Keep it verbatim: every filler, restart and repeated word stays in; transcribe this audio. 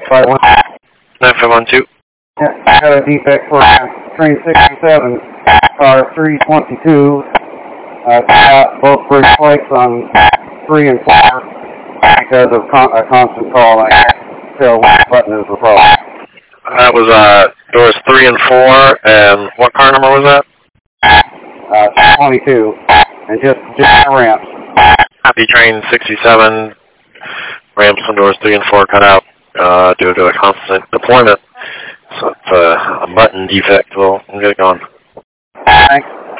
five one. nine five one two. Yeah, I got a defect for train sixty-seven, car three twenty-two. I got both bridge plates on three and four because of con a constant call. I can't tell which button is the problem. That was uh, doors three and four, and what car number was that? Uh, twenty-two, and just, just ramps. Copy train sixty-seven, ramps on doors three and four cut out uh, due to a constant deployment. So it's uh, a button defect. We'll, we'll get it going. Thanks.